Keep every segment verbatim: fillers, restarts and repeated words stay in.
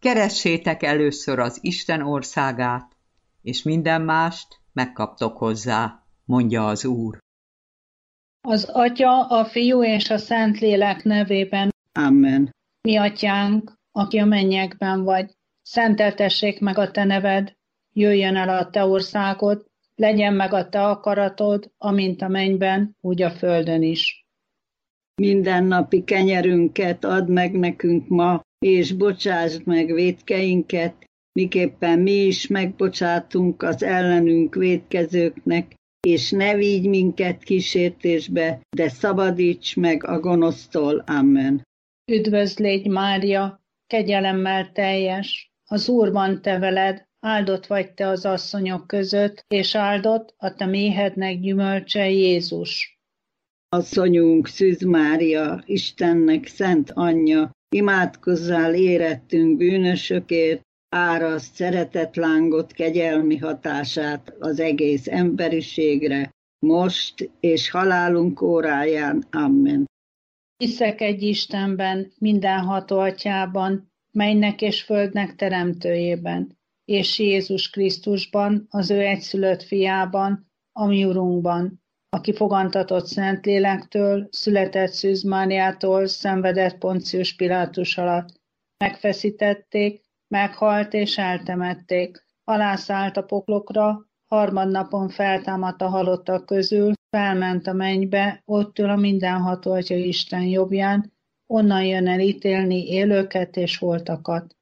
Keressétek először az Isten országát, és minden mást megkaptok hozzá, mondja az Úr. Az Atya, a Fiú és a Szentlélek nevében. Amen. Mi Atyánk, aki a mennyekben vagy, szenteltessék meg a te neved, jöjjön el a te országod, legyen meg a te akaratod, amint a mennyben, úgy a földön is. Mindennapi kenyerünket add meg nekünk ma, és bocsásd meg vétkeinket, miképpen mi is megbocsátunk az ellenünk vétkezőknek, és ne vigy minket kísértésbe, de szabadíts meg a gonosztól. Amen. Üdvözl légy, Mária, kegyelemmel teljes, az Úr van te veled, áldott vagy te az asszonyok között, és áldott a te méhednek gyümölcse, Jézus. Asszonyunk, Szűz Mária, Istennek szent anyja, imádkozzál érettünk bűnösökért, áraszt szeretetlángot, kegyelmi hatását az egész emberiségre, most és halálunk óráján. Amen. Hiszek egy Istenben, mindenható Atyában, mennynek és földnek teremtőjében, és Jézus Krisztusban, az ő egyszülött fiában, a mi Urunkban, aki fogantatott Szentlélektől, született Szűz Máriától, szenvedett Poncius Pilátus alatt. Megfeszítették, meghalt és eltemették, alászállt a poklokra, harmadnapon feltámadt a halottak közül, felment a mennybe, ott ül a mindenható Atya Isten jobbján, onnan jön el ítélni élőket és holtakat.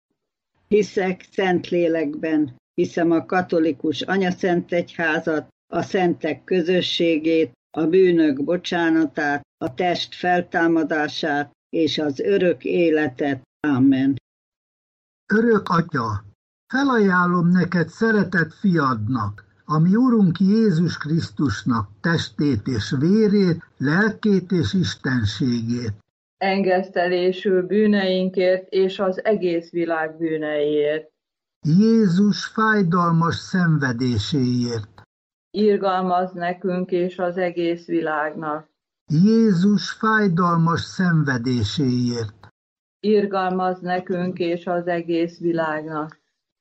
Hiszek Szentlélekben, hiszem a katolikus anyaszentegyházat, a szentek közösségét, a bűnök bocsánatát, a test feltámadását és az örök életet. Amen. Örök Atya, felajánlom neked szeretett fiadnak, a mi Urunk Jézus Krisztusnak testét és vérét, lelkét és istenségét. Engesztelésül bűneinkért és az egész világ bűneiért. Jézus fájdalmas szenvedéséért. Irgalmazz nekünk és az egész világnak. Jézus fájdalmas szenvedéséért. Irgalmazz nekünk és az egész világnak.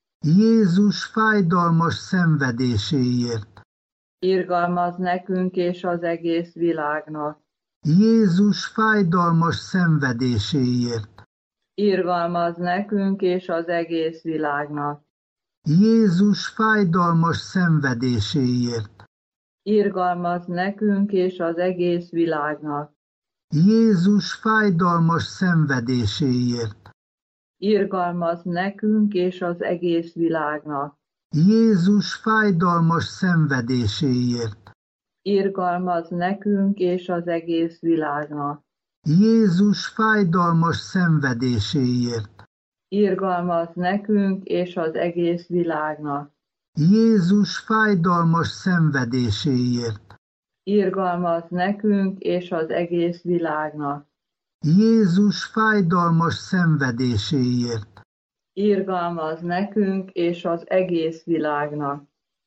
Jézus fájdalmas szenvedéséért. Irgalmazz nekünk és az egész világnak. Jézus fájdalmas szenvedéséért. Irgalmazz nekünk és az egész világnak. Jézus fájdalmas szenvedéséért. Irgalmazz nekünk és az egész világnak. Jézus fájdalmas szenvedéséért. Irgalmazz nekünk és az egész világnak. Jézus fájdalmas szenvedéséért. Irgalmazz nekünk és az egész világnak. Jézus fájdalmas szenvedéséért. Irgalmazz nekünk és az egész világnak. Jézus fájdalmas szenvedéséért. Irgalmazz nekünk és az egész világnak. Jézus fájdalmas szenvedéséért. Irgalmazz nekünk és az egész világnak.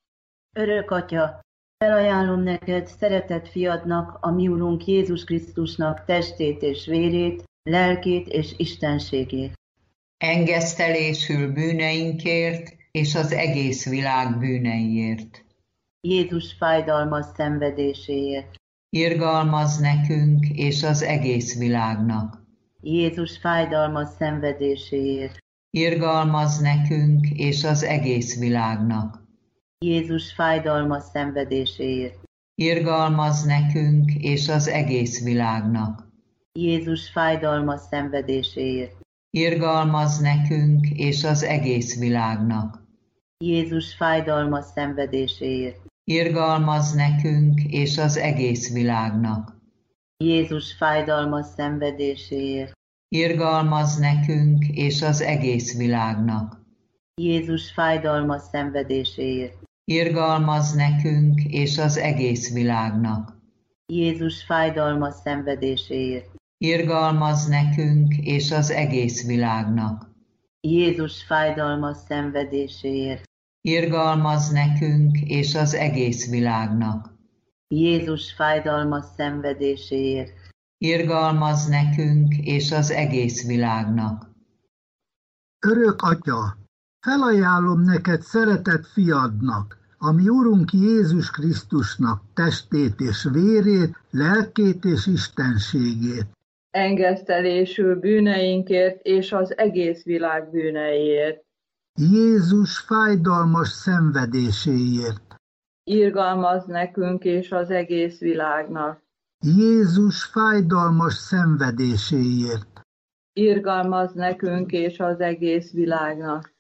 Örök Atya, felajánlom neked szeretett fiadnak, a mi Urunk Jézus Krisztusnak testét és vérét, lelkét és istenségét. Engesztelésül bűneinkért és az egész világ bűneiért. Jézus fájdalmas szenvedéséért. Irgalmazz nekünk és az egész világnak. Jézus fájdalmas szenvedéséért. Irgalmazz nekünk és az egész világnak. Jézus fájdalmas szenvedéséért. Irgalmazz nekünk és az egész világnak. Jézus fájdalmas szenvedéséért. Irgalmazz nekünk és az egész világnak. Jézus fájdalmas szenvedéséért. Irgalmazz nekünk és az egész világnak. Jézus fájdalmas szenvedéséért. Irgalmazz nekünk és az egész világnak. Jézus fájdalmas szenvedéséért. Irgalmazz nekünk és az egész világnak. Jézus fájdalmas szenvedéséért. Irgalmazz nekünk és az egész világnak. Jézus fájdalmas szenvedéséért. Irgalmazz nekünk és az egész világnak. Jézus fájdalmas szenvedéséért. Irgalmazz nekünk és az egész világnak. Örök Atya, felajánlom neked szeretett fiadnak, a mi Urunk Jézus Krisztusnak testét és vérét, lelkét és istenségét. Engesztelésül bűneinkért és az egész világ bűneiért. Jézus fájdalmas szenvedéséért. Irgalmazz nekünk és az egész világnak. Jézus fájdalmas szenvedéséért. Irgalmazz nekünk és az egész világnak.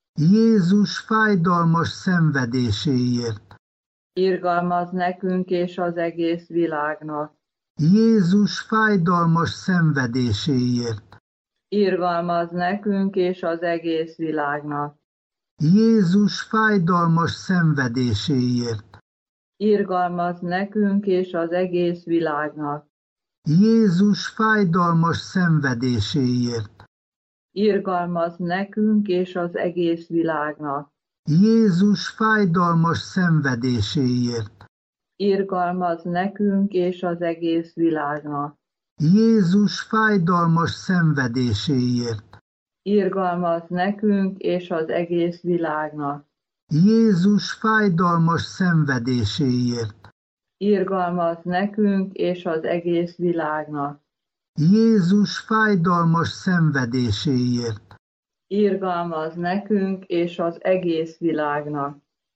Jézus fájdalmas szenvedéséért. Irgalmazz nekünk és az egész világnak. Jézus fájdalmas szenvedéséért. Irgalmazz nekünk és az egész világnak. Jézus fájdalmas szenvedéséért. Irgalmazz nekünk és az egész világnak. Jézus fájdalmas szenvedéséért. Irgalmazz nekünk és az egész világnak. Jézus fájdalmas szenvedéséért. Irgalmazz nekünk és az egész világnak. Jézus fájdalmas szenvedéséért. Irgalmazz nekünk és az egész világnak. Jézus fájdalmas szenvedéséért. Irgalmazz nekünk és az egész világnak. Jézus fájdalmas szenvedéséért. Irgalmazz nekünk és az egész világnak.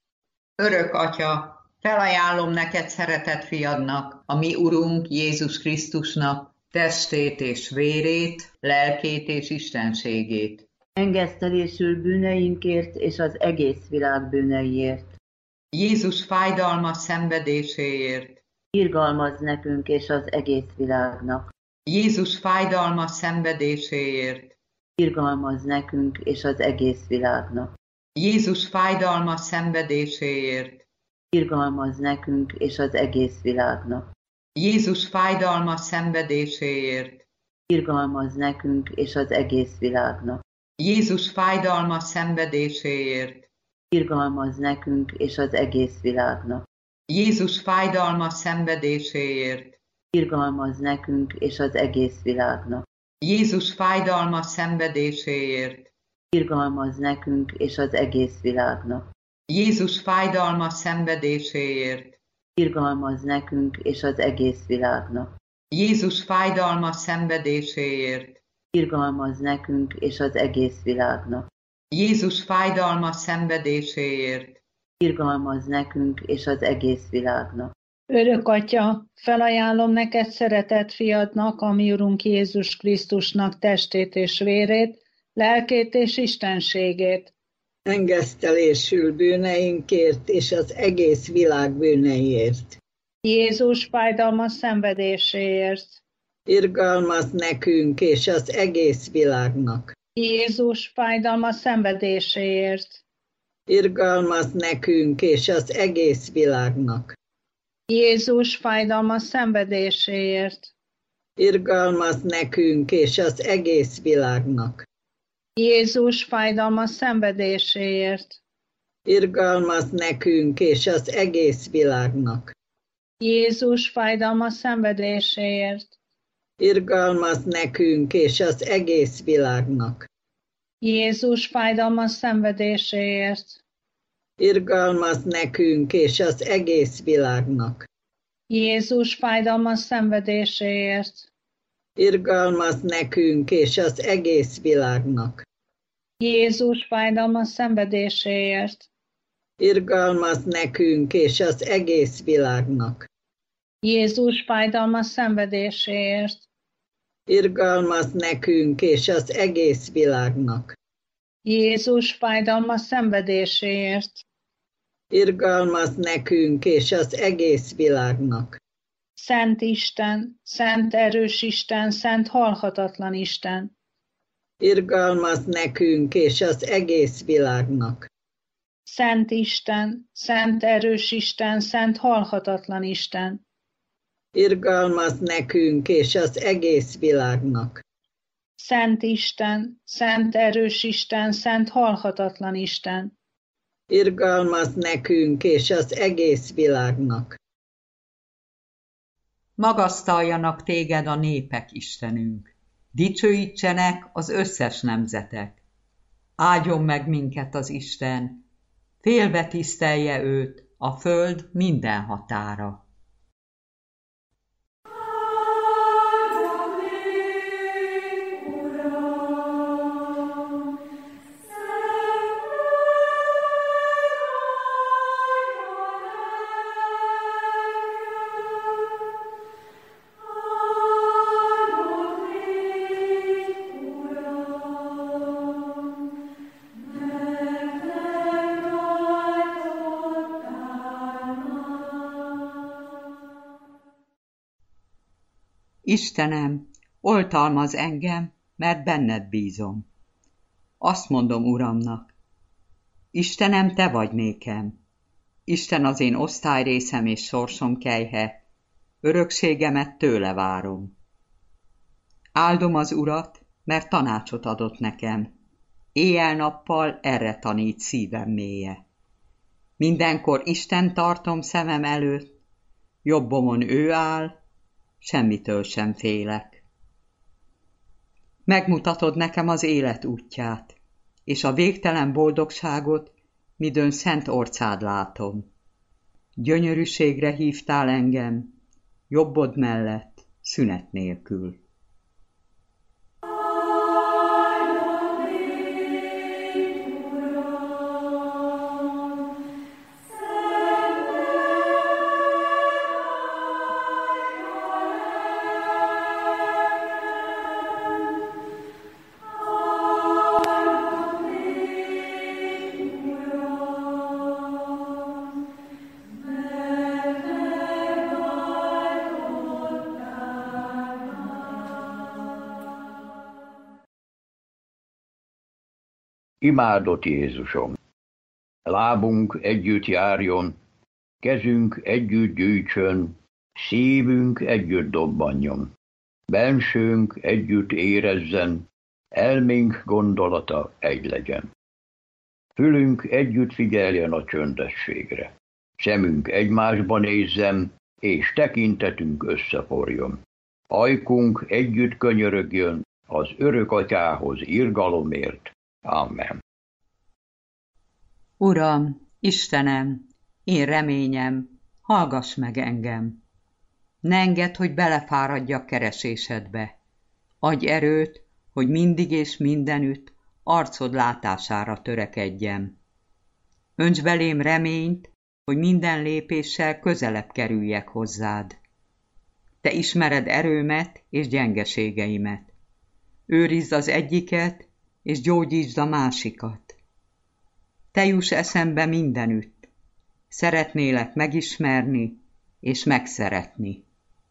Örök Atya, felajánlom neked szeretett fiadnak, a mi Urunk Jézus Krisztusnak testét és vérét, lelkét és istenségét. Engesztelésül bűneinkért és az egész világ bűneiért. Jézus fájdalmas szenvedéséért. Irgalmazz nekünk és az egész világnak. Jézus fájdalmas szenvedéséért. Irgalmazz nekünk és az egész világnak. Jézus fájdalmas szenvedéséért. Irgalmazz nekünk és az egész világnak. Jézus fájdalmas szenvedéséért. Irgalmazz nekünk és az egész világnak. Jézus fájdalmas szenvedéséért. Irgalmazz nekünk és az egész világnak. Jézus fájdalmas szenvedéséért. Irgalmazz nekünk és az egész világnak. Jézus fájdalmas szenvedéséért. Irgalmazz nekünk és az egész világnak. Jézus fájdalmas szenvedéséért. Irgalmazz nekünk és az egész világnak. Jézus fájdalmas szenvedéséért. Irgalmazz nekünk és az egész világnak. Jézus fájdalmas szenvedéséért. Irgalmazz nekünk és az egész világnak. Örök Atya, felajánlom neked szeretett fiadnak, a mi Urunk Jézus Krisztusnak testét és vérét, lelkét és istenségét. Engesztelésül bűneinkért és az egész világ bűneiért. Jézus fájdalmas szenvedéséért. Irgalmazz nekünk és az egész világnak. Jézus fájdalmas szenvedéséért. Irgalmazz nekünk és az egész világnak. Jézus fájdalmas szenvedéséért. Irgalmazz nekünk és az egész világnak. Jézus fájdalmas szenvedéséért. Irgalmazz nekünk és az egész világnak. Jézus fájdalmas szenvedéséért. Irgalmazz nekünk és az egész világnak. Jézus fájdalmas szenvedéséért. Irgalmazz nekünk és az egész világnak. Jézus fájdalmas szenvedéséért. Irgalmazz nekünk és az egész világnak. Jézus fájdalmas szenvedéséért. Irgalmazz nekünk és az egész világnak. Jézus fájdalmas szenvedéséért. Irgalmazz nekünk és az egész világnak. Jézus fájdalmas szenvedéséért. Irgalmazz nekünk és az egész világnak. Szent Isten, szent erős Isten, szent halhatatlan Isten. Irgalmazz nekünk és az egész világnak. Szent Isten, szent erős Isten, szent halhatatlan Isten. Irgalmazz nekünk és az egész világnak. Szent Isten, szent erős Isten, szent halhatatlan Isten. Irgalmazz nekünk és az egész világnak. Magasztaljanak téged a népek, Istenünk, dicsőítsenek az összes nemzetek. Áldjon meg minket az Isten, félve tisztelje őt a föld minden határa. Istenem, oltalmazz engem, mert benned bízom. Azt mondom Uramnak, Istenem, te vagy nékem, Isten az én osztályrészem és sorsom kelyhe, örökségemet tőle várom. Áldom az Urat, mert tanácsot adott nekem, éjjel-nappal erre tanít szívem mélye. Mindenkor Isten tartom szemem előtt, jobbomon ő áll, semmitől sem félek. Megmutatod nekem az élet útját, és a végtelen boldogságot, midőn szent orcád látom. Gyönyörűségre hívtál engem, jobbod mellett, szünet nélkül. Imádott Jézusom! Lábunk együtt járjon, kezünk együtt gyűjtsön, szívünk együtt dobbanjon, bensőnk együtt érezzen, elménk gondolata egy legyen. Fülünk együtt figyeljen a csöndességre, szemünk egymásba nézzen, és tekintetünk összeforjon. Ajkunk együtt könyörögjön az örök atyához irgalomért. Amen. Uram, Istenem, én reményem, hallgass meg engem. Ne engedd, hogy belefáradjak keresésedbe. Adj erőt, hogy mindig és mindenütt arcod látására törekedjem. Önts belém reményt, hogy minden lépéssel közelebb kerüljek hozzád. Te ismered erőmet és gyengeségeimet. Őrizd az egyiket, és gyógyítsd a másikat. Te juss eszembe mindenütt. Szeretnélek megismerni és megszeretni.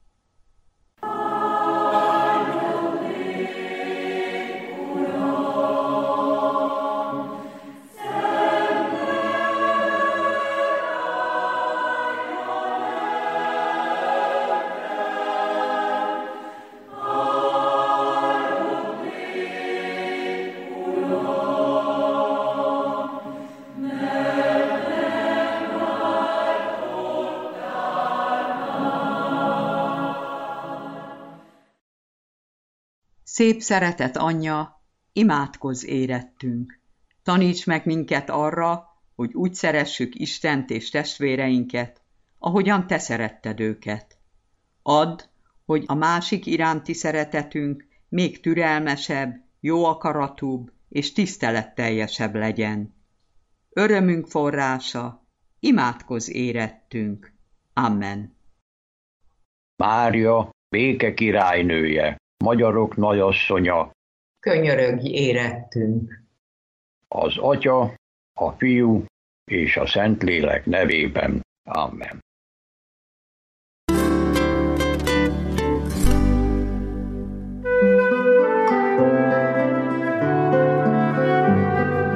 Szép szeretet anyja, imádkozz érettünk. Taníts meg minket arra, hogy úgy szeressük Istent és testvéreinket, ahogyan te szeretted őket. Add, hogy a másik iránti szeretetünk még türelmesebb, jó akaratúbb és tiszteletteljesebb legyen. Örömünk forrása, imádkozz érettünk. Amen. Mária, béke királynője, magyarok nagyasszonya, könyörögj érettünk. Az Atya, a Fiú és a Szentlélek nevében. Amen.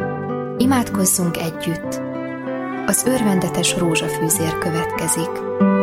Imádkozzunk együtt! Az örvendetes rózsafűzér következik.